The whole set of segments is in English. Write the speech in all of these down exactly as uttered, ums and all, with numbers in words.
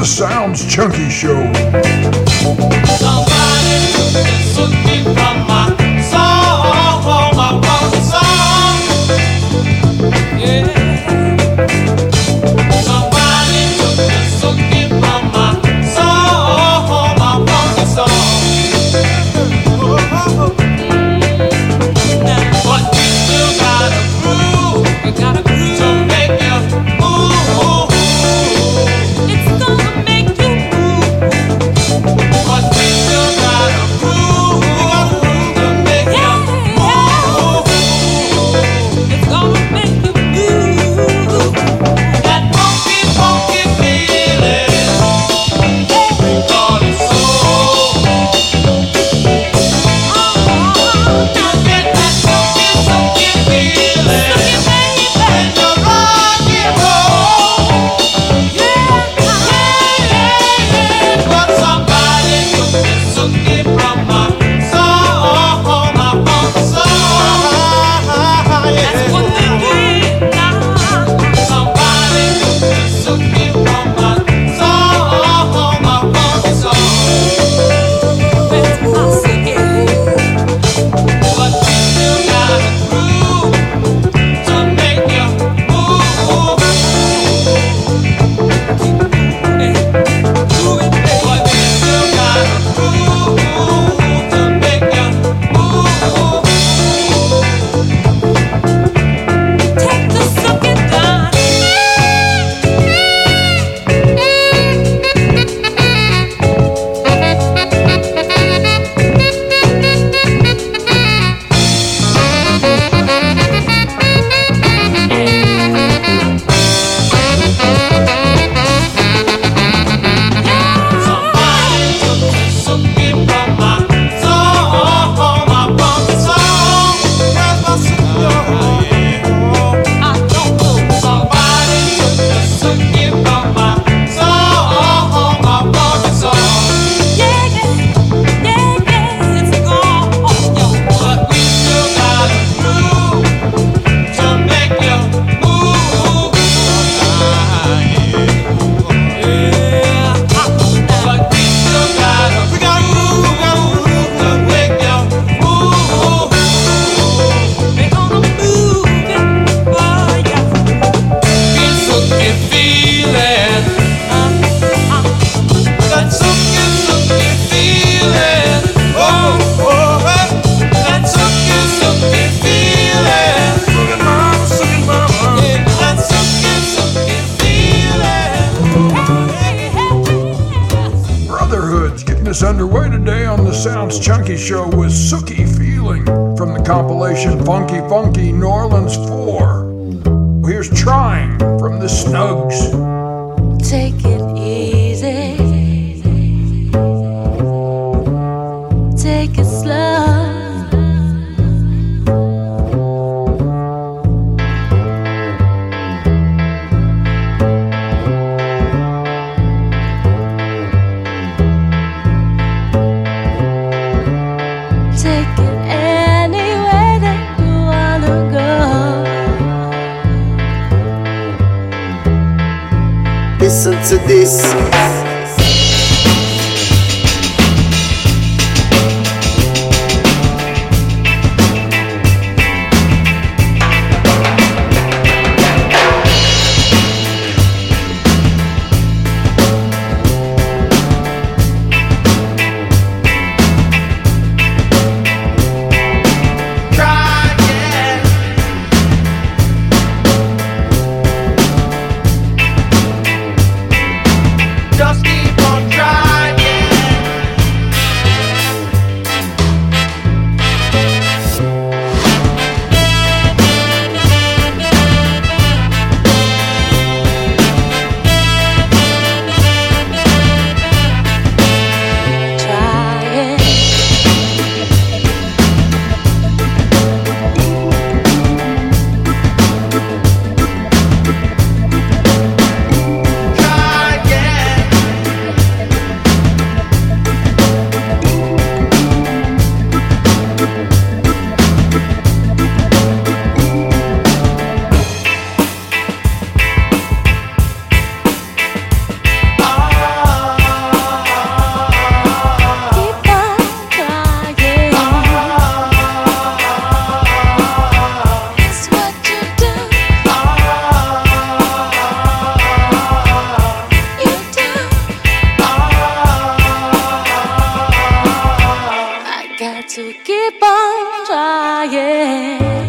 the Sounds Chunky Show. Somebody took me from my song, my funky song. Yeah. Somebody took the sookie from my song, my funky song. But we still got a groove, we got a groove to make you move. It's gonna make you move. But we still got a groove, we got a groove to make you move. It's gonna make you move. That funky, funky feeling, we call it soul. You get that funky, funky feeling when you rock and roll. But somebody took the sookie from my soul, my funky soul. That's what they did now. Somebody took the sookie from my soul, my funky soul. Where's my sookie? But we still got a groove to make you move. Keep moving, move it, baby. But we still got a groove to make you move. Take the sookie down. Somebody took the sookie from my soul, my funky soul. Where's my sookie? I don't know. Somebody took the sookie from my soul, my funky soul. Yeah, yeah, yeah, yeah, it's gone, yo. But we still got a groove to make you move. Yeah, but we still got a we got a groove, got a groove to make you move. We're gonna move it for ya. Get sookie feeling, that sookie sookie feeling. Oh, oh, hey. That sookie sookie feeling. Sookie mama, sookie mama. Yeah, that sookie sookie feeling. Brotherhood's getting us underway today on the Sounds Chunky Show with Sookie Feeling from the compilation Funky Funky New Orleans four. Here's Trying from the Snugs. Take it easy. Take it slow. Take it anywhere that you wanna go. Listen to this. Just to keep on trying.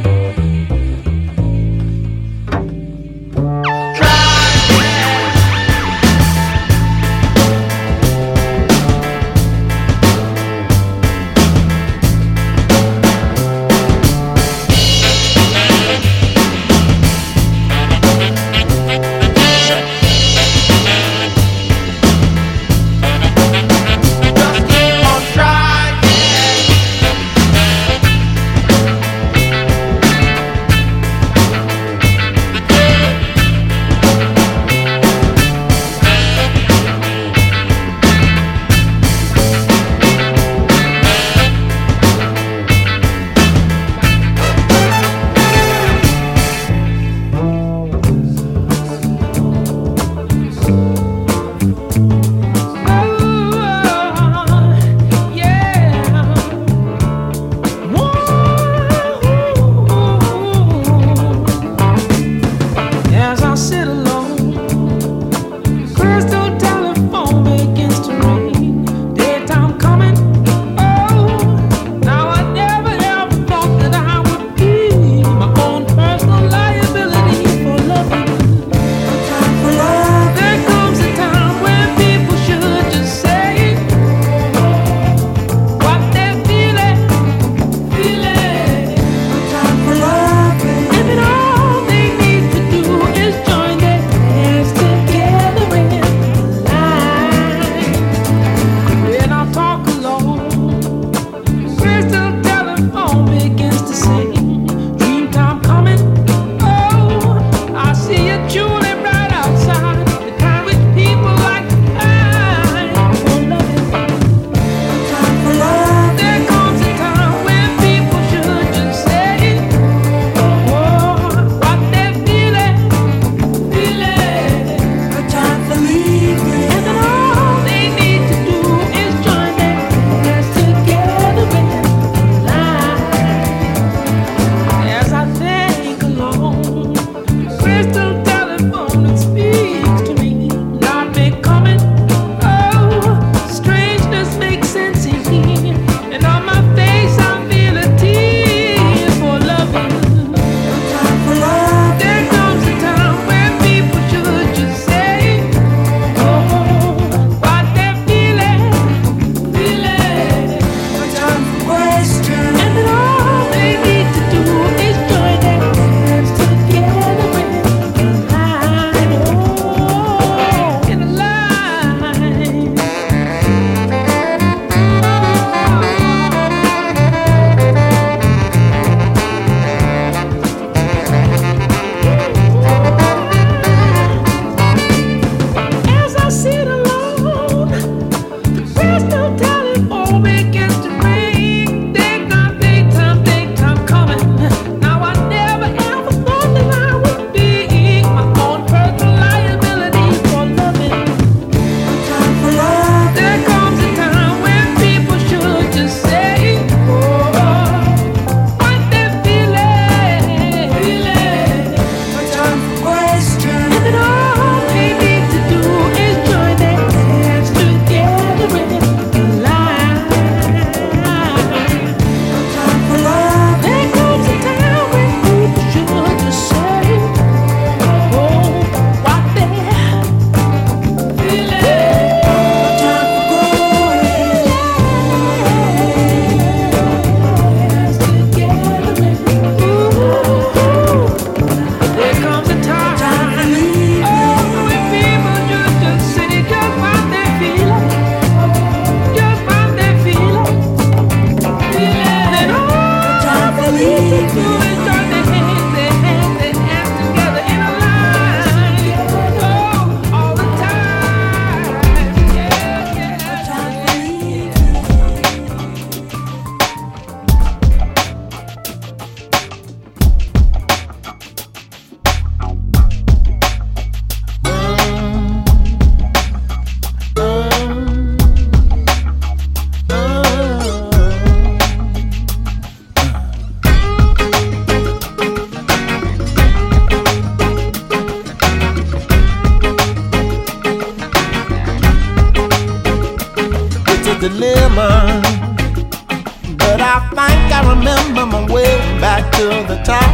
but I think I remember my way back to the top.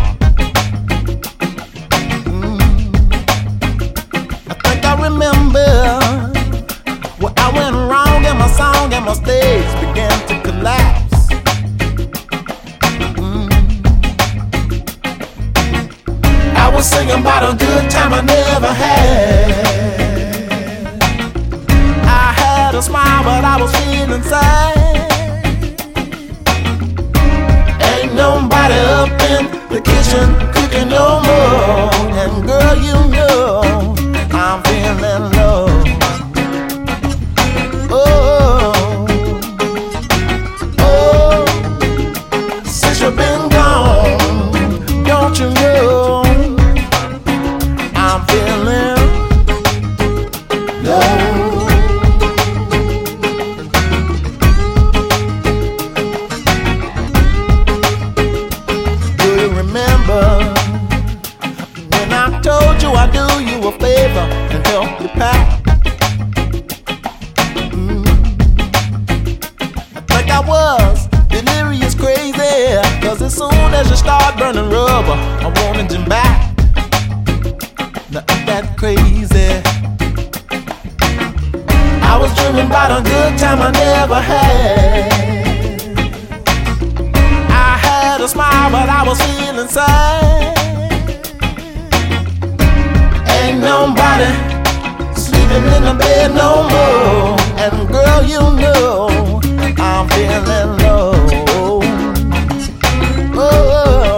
Mm. I think I remember where I went wrong and my song and my stage began to collapse. Mm. I was singing about a good time I never had. I had a smile, but I was feeling sad. Ain't nobody up in the kitchen cooking no more. And girl, you know I'm feeling low. Oh, oh, since you've been gone, don't you know I'm feeling low. When I told you I'd do you a favor and help you pack? Mm. I think I was delirious crazy, cause as soon as you start burning rubber, I wanted you back. Now ain't that crazy? I was dreaming about a good time I never had. I had a smile, but I was feeling sad. Ain't nobody sleeping in the bed no more. And girl, you know I'm feeling low. Oh,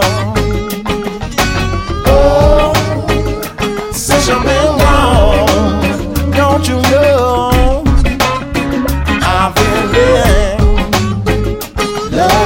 oh, since you've been gone, don't you know I'm feeling low.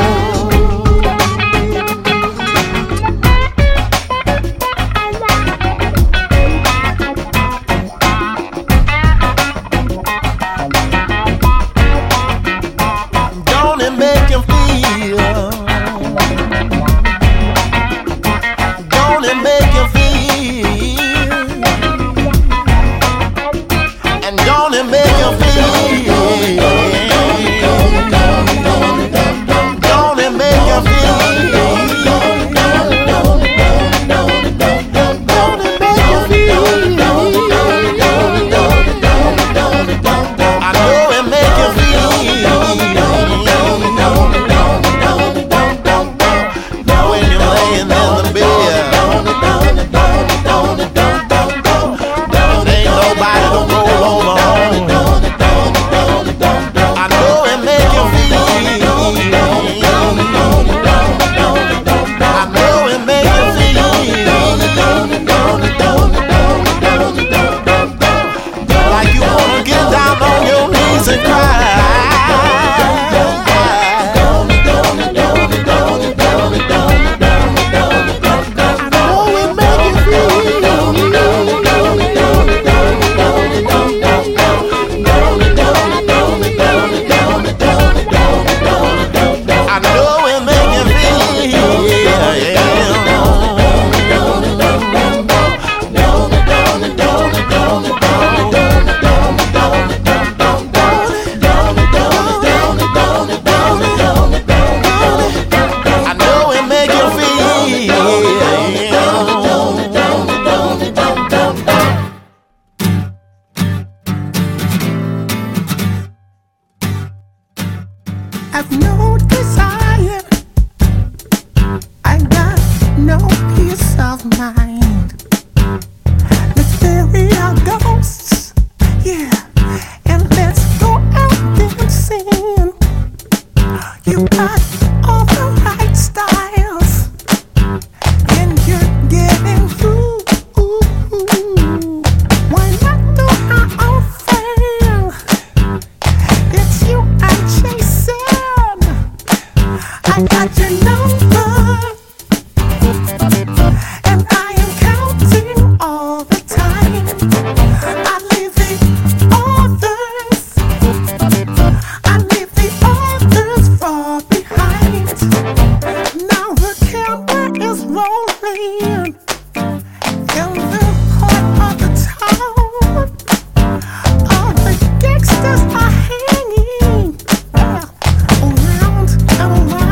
Gangsters are hanging around and around.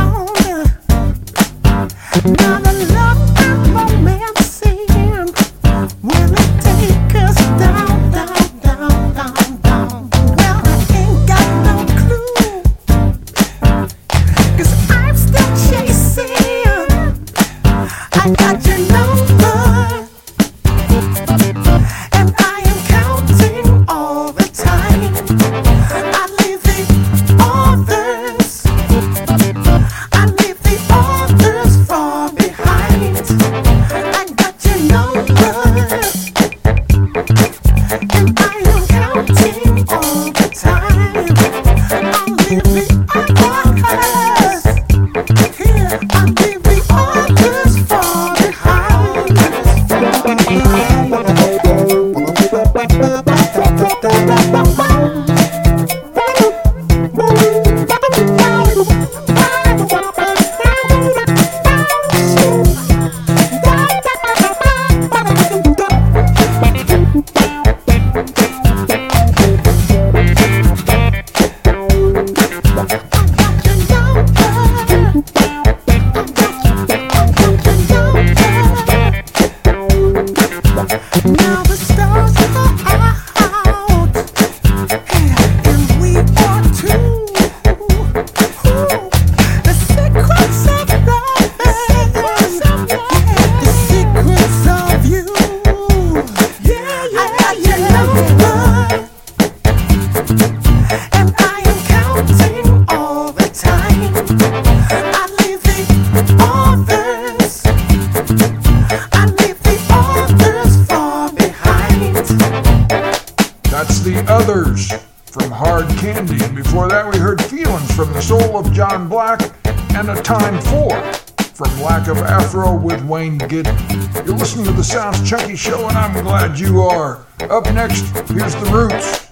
You're listening to the Sounds Chunky Show, and I'm glad you are. Up next, here's The Roots.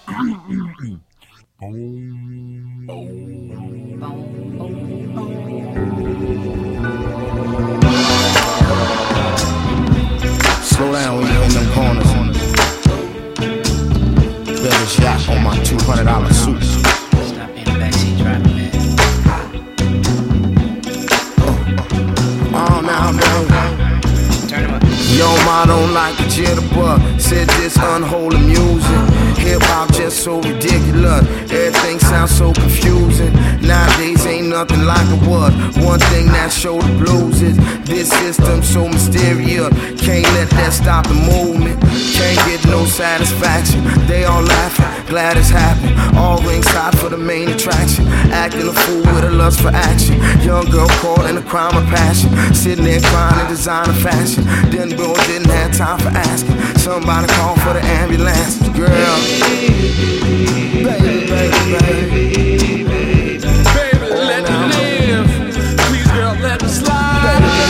Slow down when you're in them corners. Better shot on my two hundred dollar suit. Stop being a backseat driver, man. Oh, now, man. Turn him up. Yo, ma don't like the jitterbug. Said this unholy music. Hip hop just so ridiculous. Everything sounds so confusing. Nowadays ain't nothing like it was. One thing that showed the blues is this system so mysterious. Can't let that stop the movement. Can't get no satisfaction. They all laughing, glad it's happened. All ringside for the main attraction. Acting a fool with a lust for action. Young girl caught in a crime of passion. Sitting there crying in designer fashion. Then bro didn't have time for asking. Somebody call for the ambulance. Girl, baby, baby, baby, baby, let me live. Please, girl, let me slide.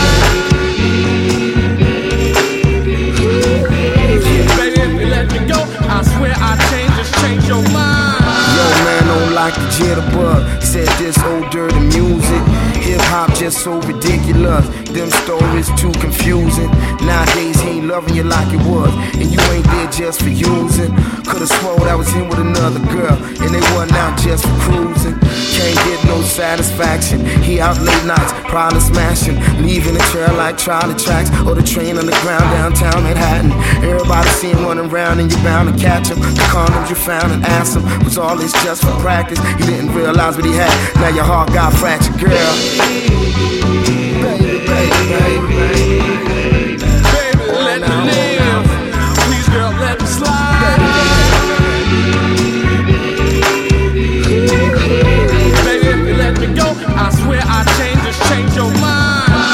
Baby, if you let me go, I swear I change, just change your mind. Yo, man, don't like the jitterbug. Said this old dirty music. Hip hop just so ridiculous. Them stories too confusing. Nowadays he ain't loving you like it was, and you ain't there just for using. Could've swore I was in with another girl, and they wasn't out just for cruising. Can't get no satisfaction. He out late nights, probably smashing, leaving the trail like trolley tracks or the train underground downtown Manhattan. Everybody see him running around, and you're bound to catch him. The condoms you found and asked him, was all this just for practice? You didn't realize what he had. Now your heart got fractured, girl. Baby, baby, baby, baby, baby, let me live. Please, girl, let me slide. Baby, if you let me go, I swear I change, just change your mind.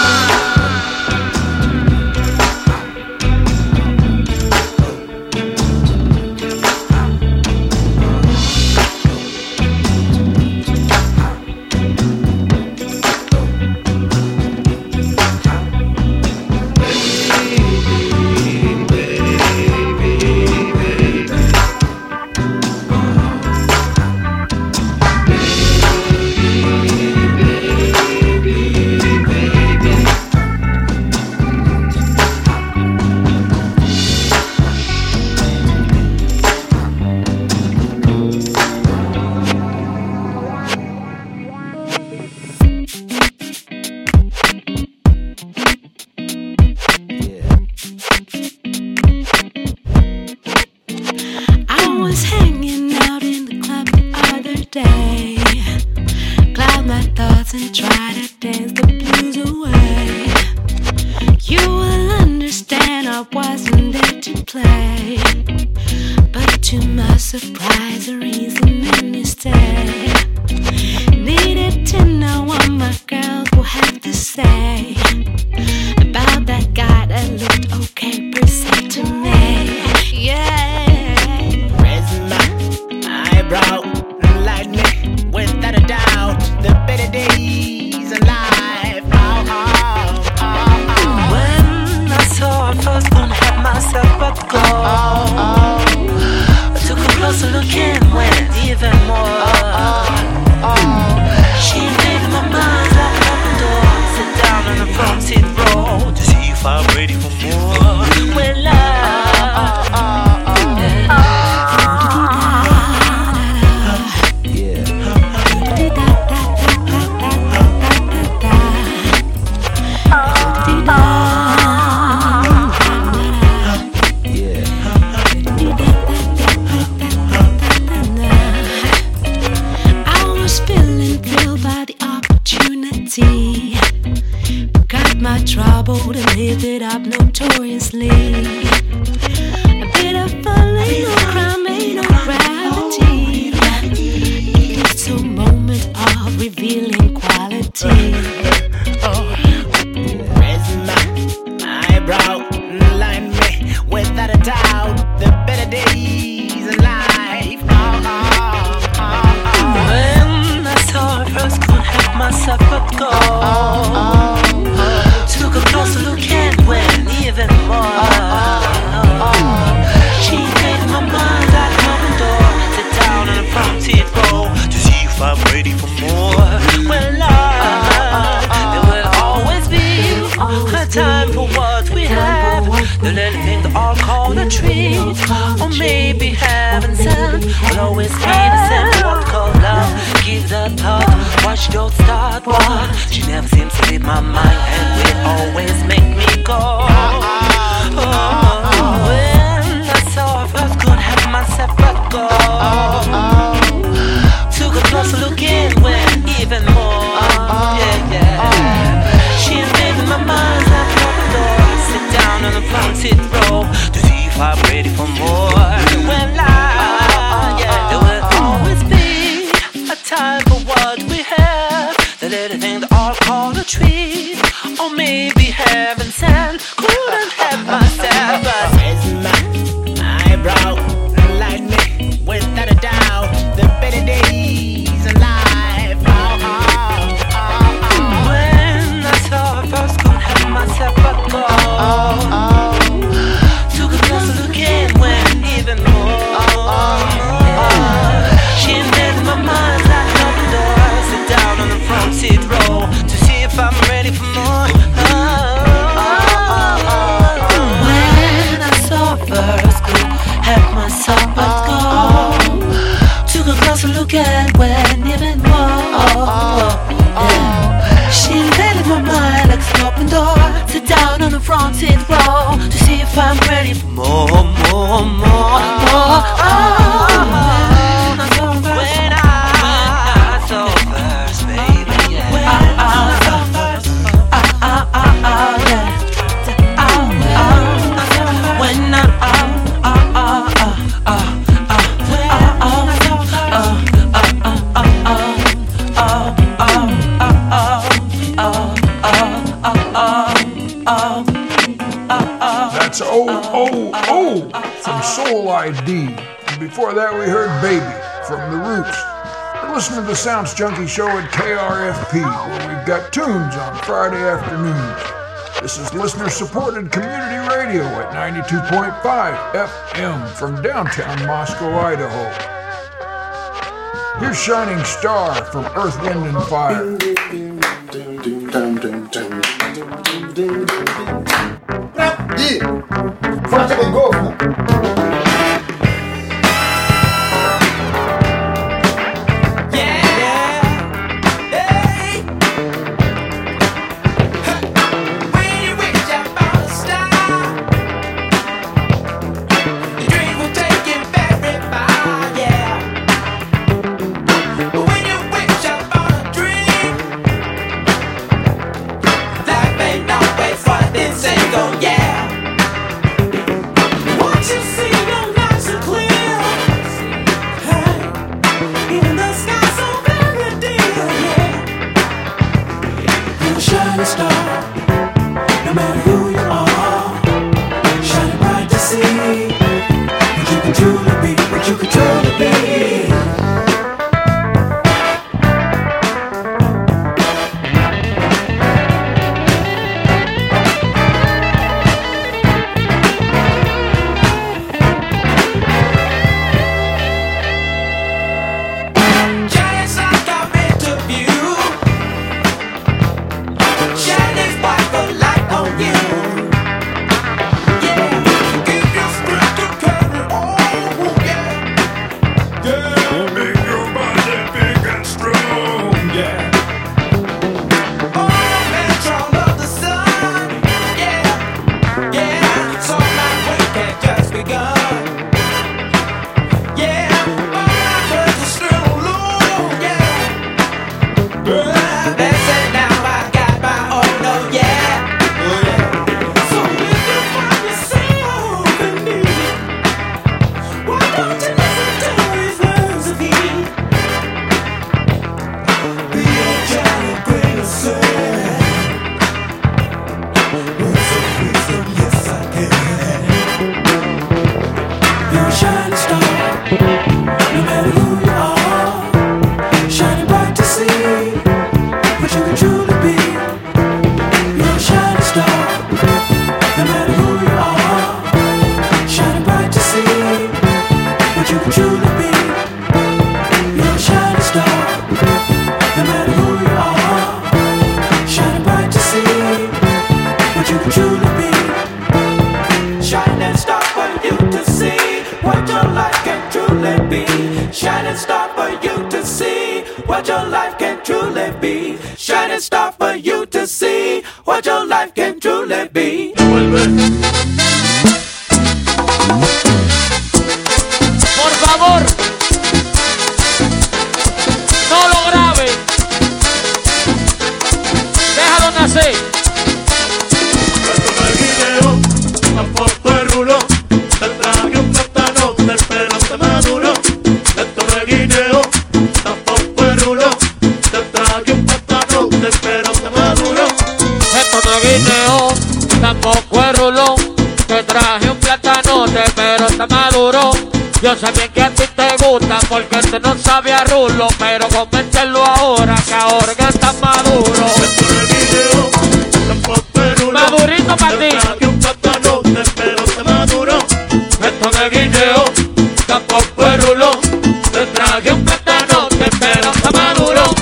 and try to dance the blues away. You will understand I wasn't there to play, but to my surprise the reason made me stay. Needed to know what my girl will have to say about that guy that looked okay per se to me. Yeah, raising my eyebrow. my trouble and live it up notoriously. A bit of fun, ain't no crime, ain't no gravity. It's a moment of revealing quality. Raise my eyebrow, line me without a doubt. The better days in life. Oh, oh, oh, oh. When I saw her first, couldn't help myself but go. Took a closer look and went even more. She made my mind like an open door. Sit down on a prompted row to see if I'm ready for more. Well, Lord, there will always be a time for what we have. The little thing that all call a treat, or maybe heaven sent, will always be the same. What called love? Give the thought. Watch don't start one. She never seems to leave my mind, and will always make me go. Oh, when I saw her first, couldn't help myself but go. Took a closer look and went even more. Yeah, yeah. She invaded my mind like an open door. Sit down on a planted row to see if I'm ready for more. When I, yeah, there will always be a time for what we have. The little thing that all call a treat, or maybe heaven sent. Couldn't help myself, but Raise my eyebrow, light me without a doubt. The better days in life. Oh, oh, oh, oh. when I saw her first, couldn't help myself but go. Took a closer look and went even more. She invaded my mind like an open door. Sit down on the front seat row to see if I'm ready for more. When I saw her first, couldn't help myself but go. Took a closer look and went even more. Yeah. She invaded my mind like an open door. Sit down on the front seat row to see if I'm ready for more, more, more, more. When I saw her first, when I saw her first, baby, yeah. When I saw her first, ah, ah, ah, ah, yeah. Ah, ah, when I, ah, ah, ah, ah, ah. That's O O O from Soul I D. And before that, we heard Baby from The Roots. And listen to the Sounds Junkie Show at K R F P, where we've got tunes on Friday afternoons. This is listener-supported community radio at ninety-two point five F M from downtown Moscow, Idaho. Here's Shining Star from Earth, Wind and Fire. Faccia del goffo. Ain't no way for this ain't go, yeah. Won't you see? what your life can truly be. Shining star for you to see what your life can truly be. Por favor, no lo grabe. Déjalo nacer. Tampoco es rulo, te traje un plátano, te espero te maduro. Esto no es guineo, tampoco es rulo, te traje un plátano, te espero te maduro. Esto no es guineo, tampoco es rulo, te traje un plátano, te espero está maduro. Yo sé bien que a ti te gusta porque este no sabe a rulo, pero coméntelo ahora que ahora que está maduro. Esto no es guineo, tampoco es rulo, madurito para ti. Te traje un plátano, te espero te maduro. Esto no es guineo, tampoco es rulo, te traje un plátano, te espero está maduro.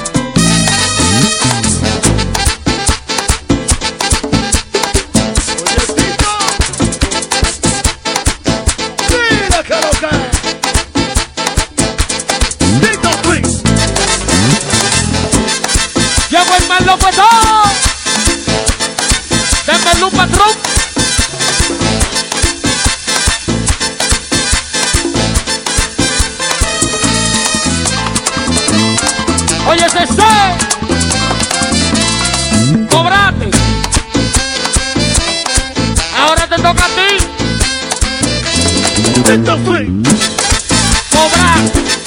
Mira que loca. Tito Twins. Llegó el mal lopetón. Denme un patrón. Oye, ese C. Cobrate. Ahora te toca a ti. Tito Twins. Cobrar.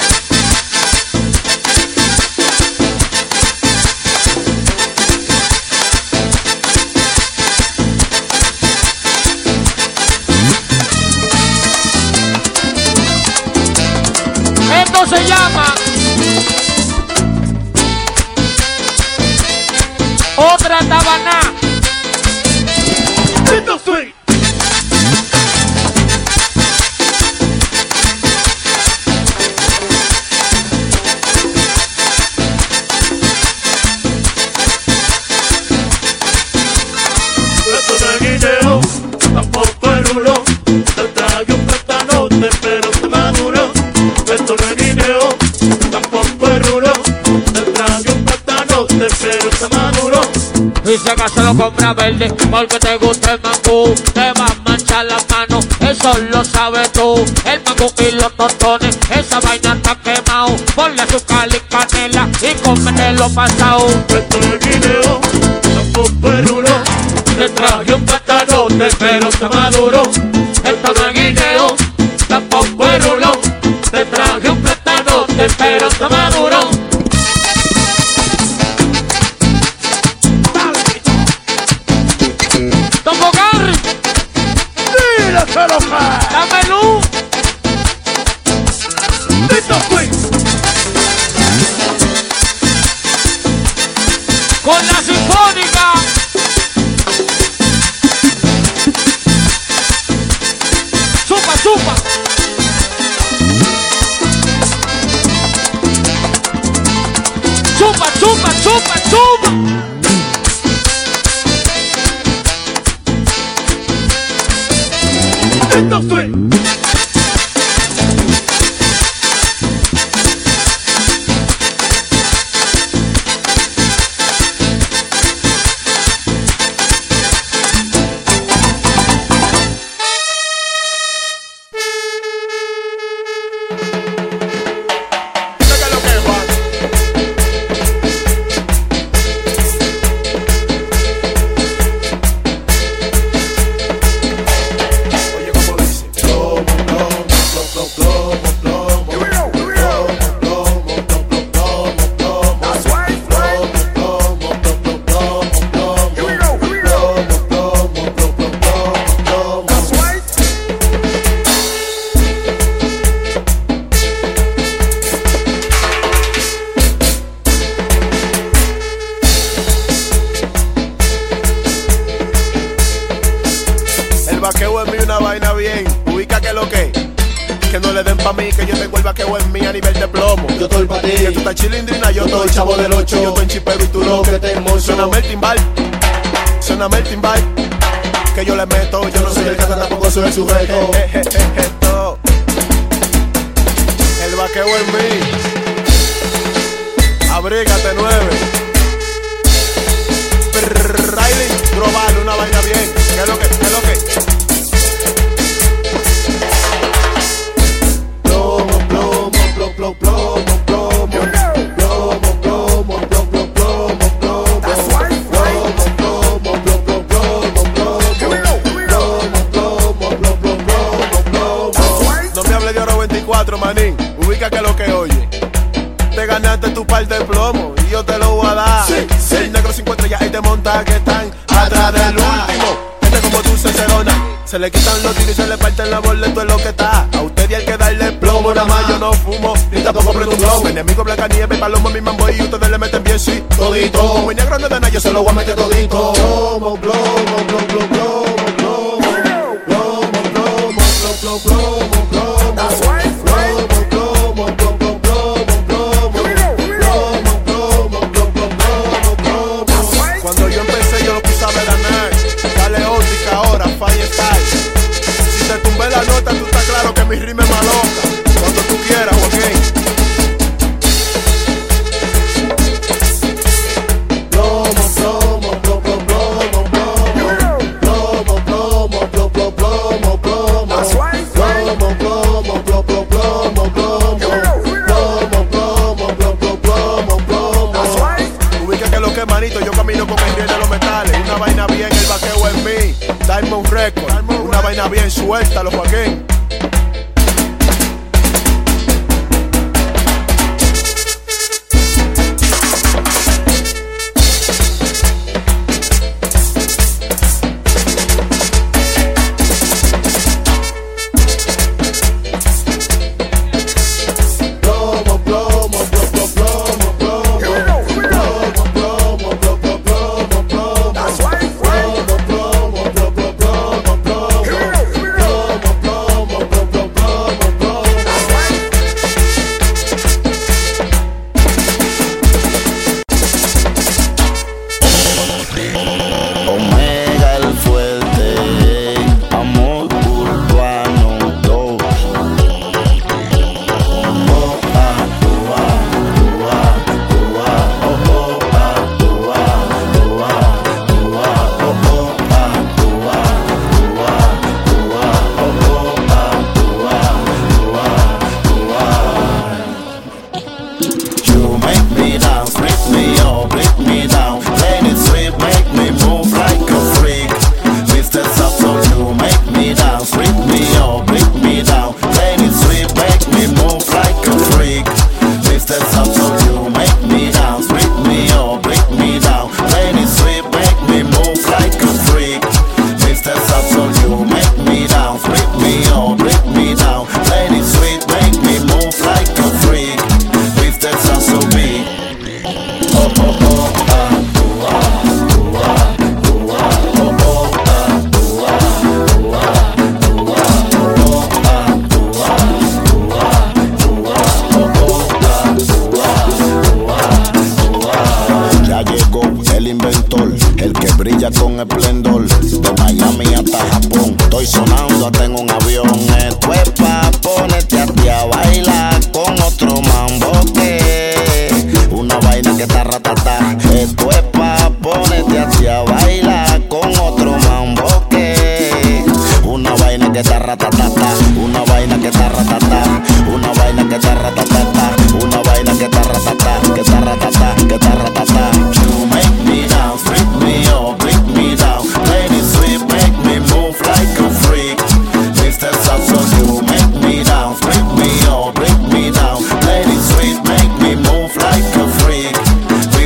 Esto se llama Otra Tabaná. Tito Twins. Esto no es guineo, tampoco es rulo, te traje un plátano, te espero te maduro. Esto no es guineo, tampoco es rulo, te traje un plátano, te espero te maduro. Y si acaso lo compra verde porque te gusta el mangú, te va a manchar las manos, eso lo sabes tú. El mangú y los tostones, esa vaina está quemado. Ponle azúcar y canela y cómetelo pasado. Esto no es guineo, tampoco es rulo, Te traje un plátano, te espero está maduro. Esto no es guineo, tampoco es rulo. Te traje un plátano, te espero está maduro. Topo Garry, mira que loca. dame luz. Tito Twins. Con la sinfónica. Chupa, chupa. Chupa, chupa, chupa, chupa. Tito Twins. vaqueo en mí una vaina bien. Ubica que lo que que no le den pa' mí, que yo tengo el vaqueo en mí a nivel de plomo. Yo estoy pa' ti. Que tú estás chilindrina, yo Yo estoy estoy chavo del ocho. Yo estoy en chipero y tú Lo no. que te emociono. Suéname el timbal, suéname el timbal, que yo le meto, yo no soy el canta, tampoco soy el sujeto. El vaqueo en mí. abrígate nueve. Riley, global, una vaina bien. ¿Qué es lo que? ¿Qué es lo que? Plomo, plomo, plomo, plomo, plomo, plomo, plomo, plomo, plomo, plomo, plomo. That's right, right. Plomo, plomo, plomo, plomo, plomo, plomo, plomo, plomo. No me hable de oro veinticuatro, manín. Ubica que lo que oye. Te ganaste tu par de plomo y yo te lo voy a dar. Sí, sí. El negro cinco estrellas y te monta que están atrás del último. Este como tú se cerona. Se le quitan los tiros y se le parten la bola, esto es lo que está. A usted y hay que darle plomo, nada más yo no fumo, ni tampoco prendo un globo. Mi enemigo Blanca Nieve, Palomo, mi mambo y ustedes le meten bien, sí, todito. Mi negro no es de nada, yo se lo voy a meter todito. Plomo, plomo, plomo, plomo, plomo, plomo, plomo, plomo, plomo, plomo, plomo. That's right, right. Plomo, plomo, plomo, plomo, plomo, plomo, plomo, plomo, plomo. Cuando yo empecé yo lo puse a ver a nadie. Dale óptica ahora, fire style. Si te tumbé la nota, tú estás claro que mi rima es maloca. Cuando tú quieras, ok. Plomo, plomo, plomo, plomo, plomo, plomo, plomo, plomo, plomo, plomo. That's right, plomo, plomo, plomo, plomo, plomo, plomo, plomo, plomo, plomo, plomo. That's right. Ubica que lo que manito, yo camino con el rey de los metales. Una vaina bien, el vaqueo en mí. Diamond Record, una vaina bien suelta, los Joaquín. Freak,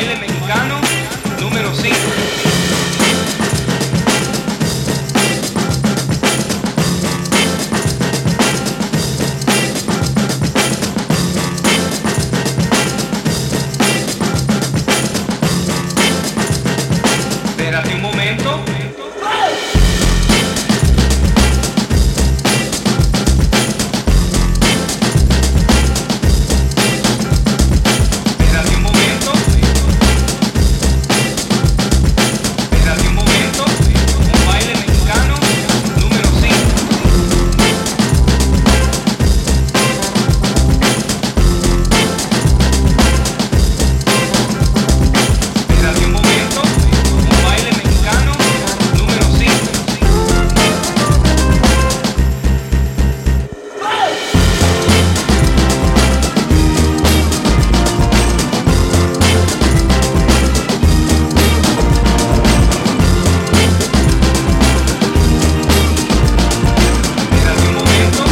baile mexicano número cinco. Espérate un momento. Espérate un momento. Espérate un momento. Un baile mexicano número cinco. Espérate un momento. Un baile mexicano número cinco. Espérate un momento.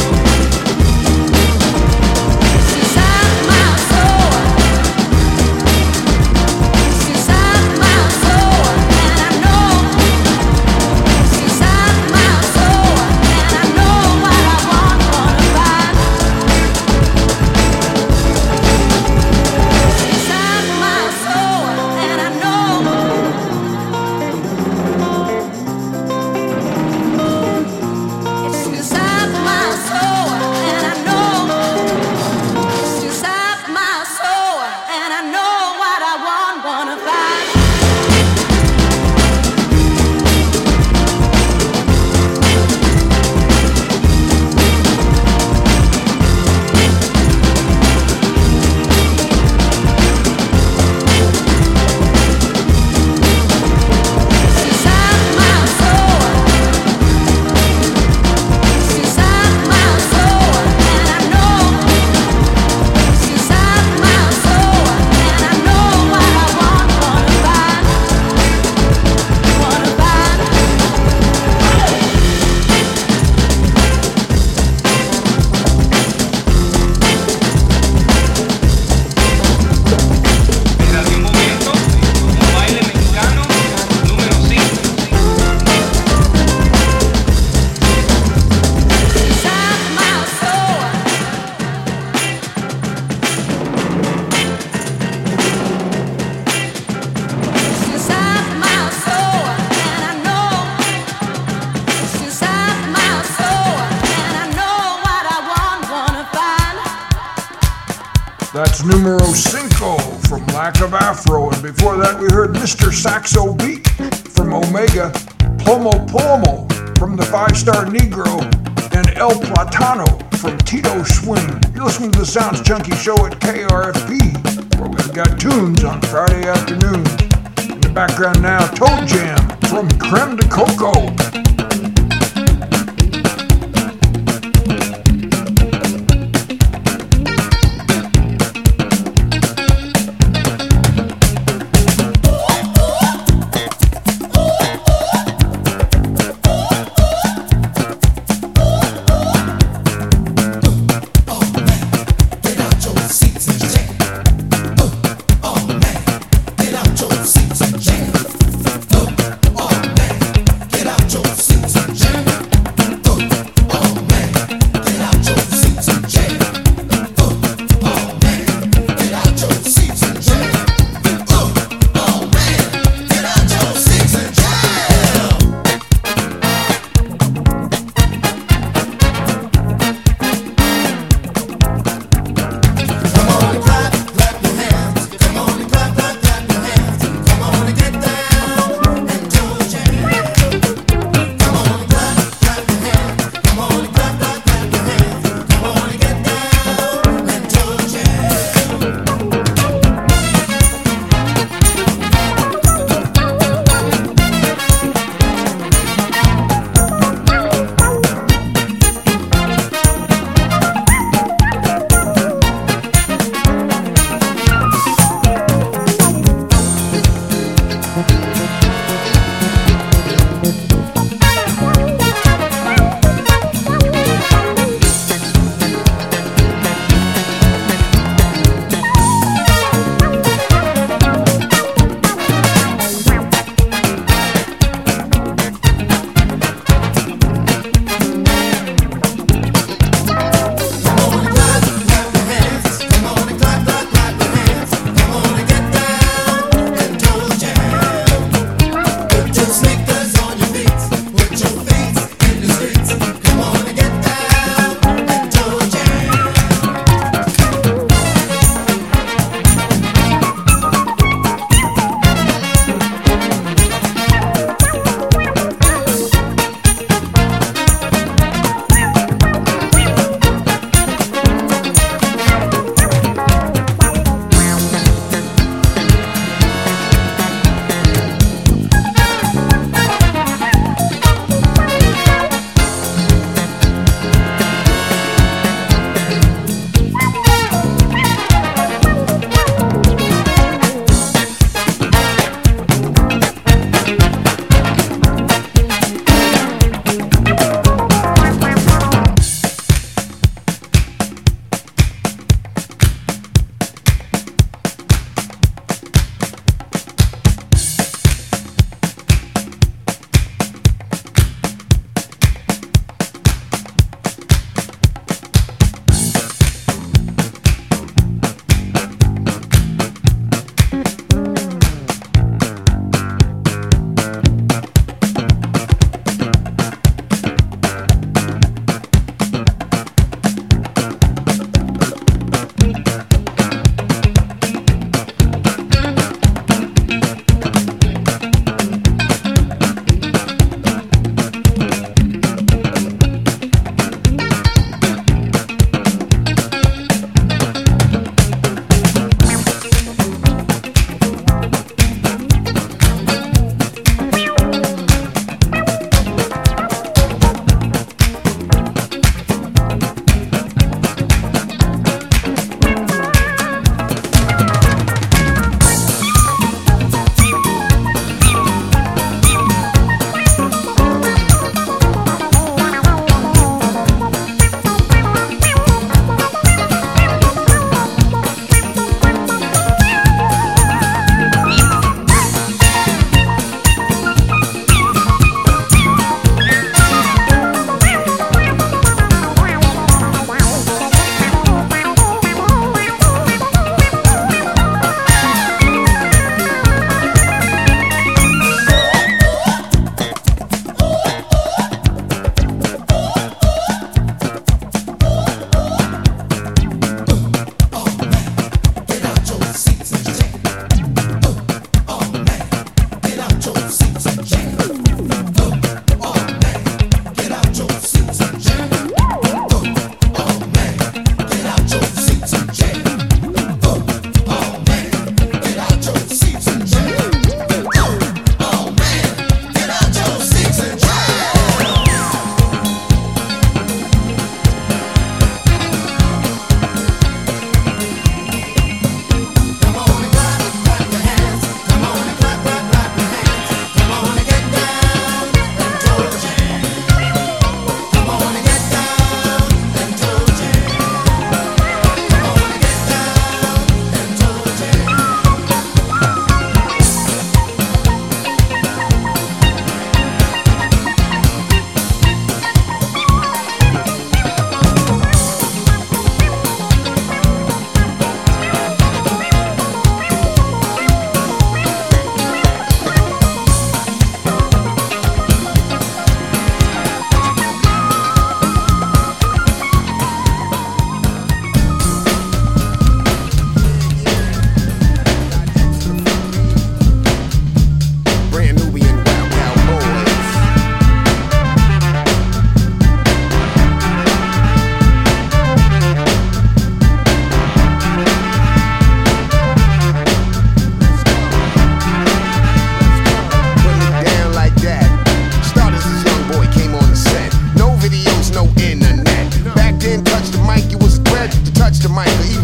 Espérate un momento. Un baile mexicano número cinco. That's numero cinco from Lack of Afro, and before that we heard Mister Saxo Beat from Omega, Plomo Plomo from the Five Star Negro, and El Platano from Tito Swing. You're listening to the Sounds Chunky Show at K R F P, where we've got tunes on Friday afternoon. In the background now, Toe Jam from Creme de Coco. Get out your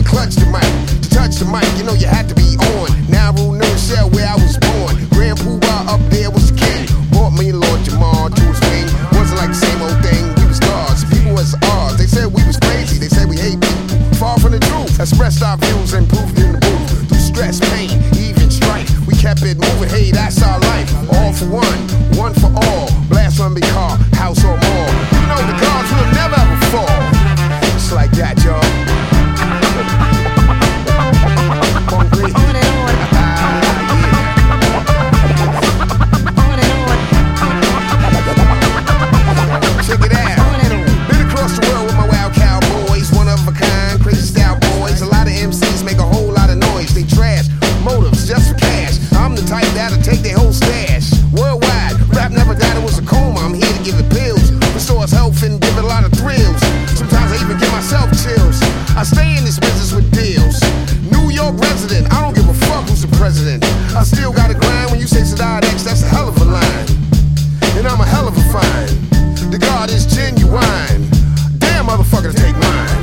clutch the mic. To touch the mic, you know you had to be on. Now rule New Shell where I was born. Grand Poobah up there was the king. Brought me Lord Jamal to his wing. Wasn't like the same old thing, we was gods. People was ours, they said we was crazy. They said we hate people. Far from the truth, expressed our views and proved in the booth. Through stress, pain, even strife, we kept it moving, hey, that's our life. All for one, one for all. Blast one big car, house or more. You know the gods will never ever fall. It's like that, y'all. Check it out. Been across the world with my wild cowboys, one of a kind, crazy style boys. A lot of M Cs make a whole lot of noise. They trash motives just for cash. I'm the type that'll take their whole stash. Worldwide, rap never died, it was a coma. I'm here to give it pills, restores health and give it a lot of thrills. Sometimes I even give myself chills. I stay in this business with deals. New York resident, I don't give a fuck who's the president. I still gotta grind. When you say Sadat X, that's a hell of a line. And I'm a hell of a find. The God is genuine. Damn motherfucker, take mine.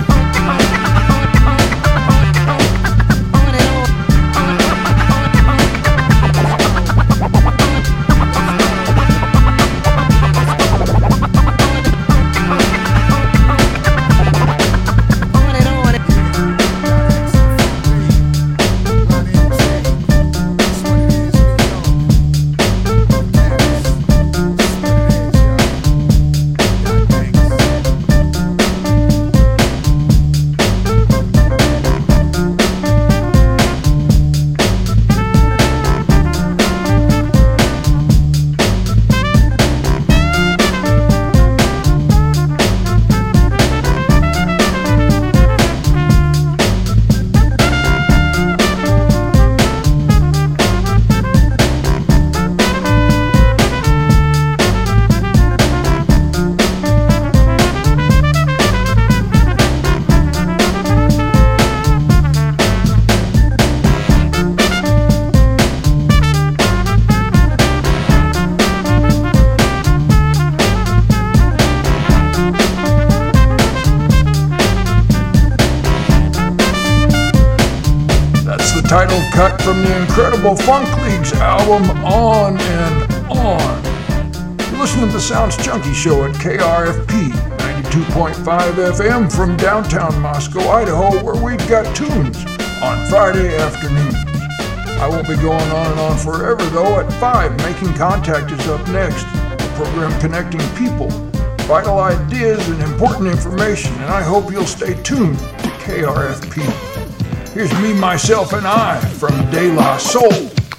Title cut from the incredible Funk League's album On and On. You listen to the Sounds Chunky Show at K R F P ninety-two point five F M from downtown Moscow, Idaho, where we've got tunes on Friday afternoons. I won't be going on and on forever though. At five, Making Contact is up next, a program connecting people, vital ideas, and important information, and I hope you'll stay tuned to K R F P. Here's Me, Myself, and I from De La Soul.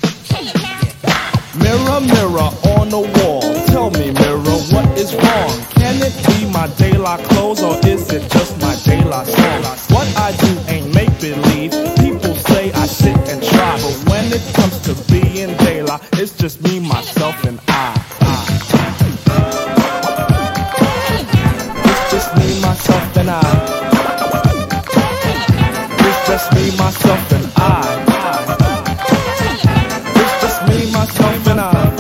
Mirror, mirror on the wall, tell me, mirror, what is wrong? Can it be my De La clothes or is it just my De La song? What I do ain't make-believe, people say I sit and try, but when it comes to being De La, it's just me, myself, and I. It's just me, myself, and I. Just me, myself, and I. It's just me, myself, and I.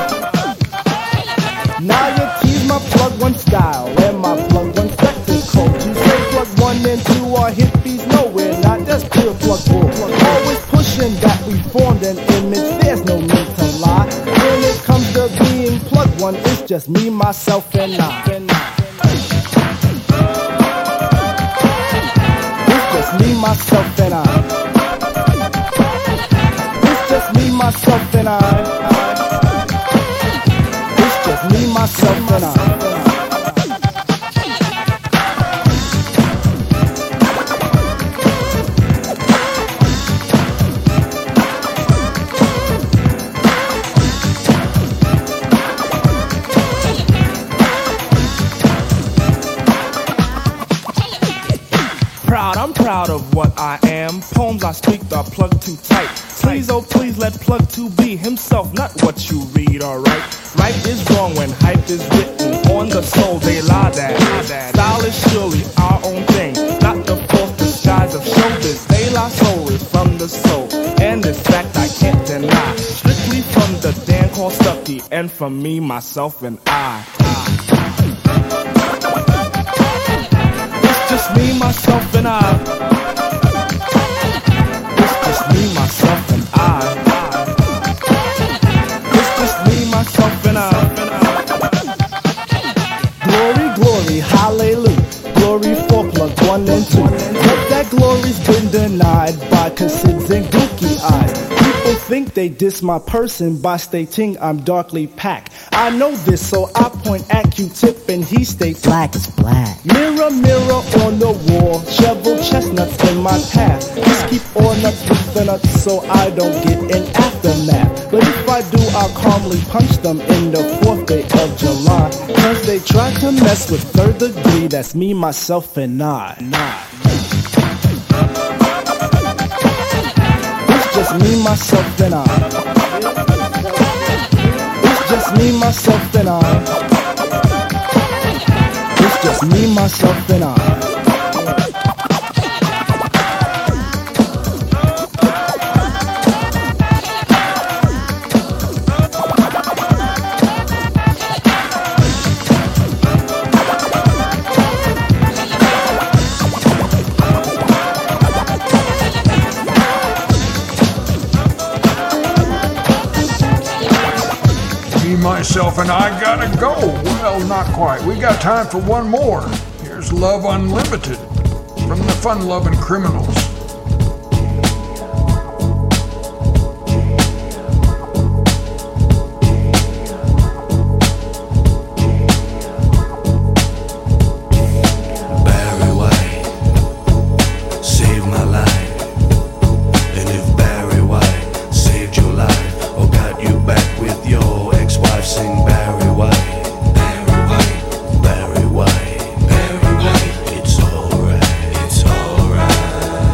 Now you tease my plug one style and my plug one section code. You say plug one and two are hippies nowhere, not just pure plug bull. Always pushing that we formed an image, there's no need to lie. When it comes to being plug one, it's just me, myself, and I. Me, myself, and I. It's just me, myself, and I. It's just me, myself, and I. I'm proud of what I am. Poems I speak are plugged too tight. Please, oh please, let plug two be himself, not what you read, alright? Right is wrong when hype is written on the soul, they lie that. Style is surely our own thing, not the false disguise of showbiz. De La Soul is from the soul, and this fact I can't deny. Strictly from the Dan called Stucky, and from me, myself, and I. It's just me, myself, and I. eyed by consids and gooky eyed. People think they diss my person by stating I'm darkly packed. I know this, so I point at Q-tip and he states black is black. Mirror, mirror on the wall, shovel chestnuts in my path. Just keep all nuts with the nuts so I don't get an aftermath. But if I do, I'll calmly punch them in the fourth day of July. Cause they try to mess with third degree, that's me, myself, and I. Nah. It's just me, myself, and I. It's just me, myself, and I. It's just me, myself, and I. Myself and I gotta go. Well, not quite. We got time for one more. Here's Love Unlimited from the Fun-Lovin' Criminals. Barry White saved my life, and if Barry White saved your life or got you back with your ex-wife, sing Barry White, Barry White, Barry White, Barry White. It's alright, it's alright.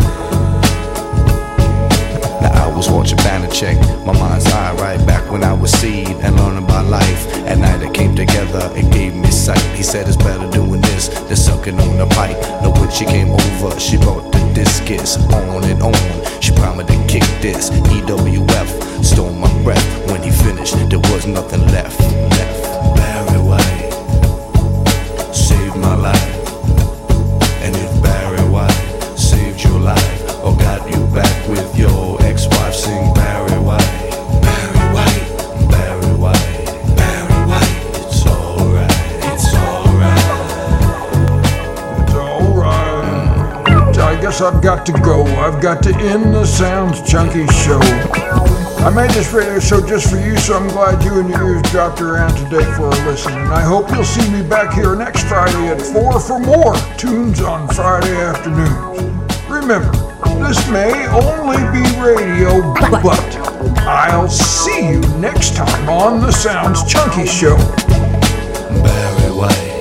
Now I was watching Banachek, my mind's eye right back when I was seed and learning about life. At night it came together, it gave me sight. He said it's better doing this than sucking on the pipe. Now when she came over, she brought the discus on and on. She promised to kick this E W F, stole my breath. When he finished, there was nothing left. Left. Barry White saved my life, and if Barry White saved your life or got you back with your ex-wife, sing Barry White, Barry White, Barry White, Barry White. It's alright, it's alright. It's alright. I guess I've got to go. I've got to end the Sounds Chunky show. I made this radio show just for you, so I'm glad you and your ears dropped around today for a listen. And I hope you'll see me back here next Friday at four for more tunes on Friday afternoons. Remember, this may only be radio, but I'll see you next time on the Sounds Chunky Show. Barry White.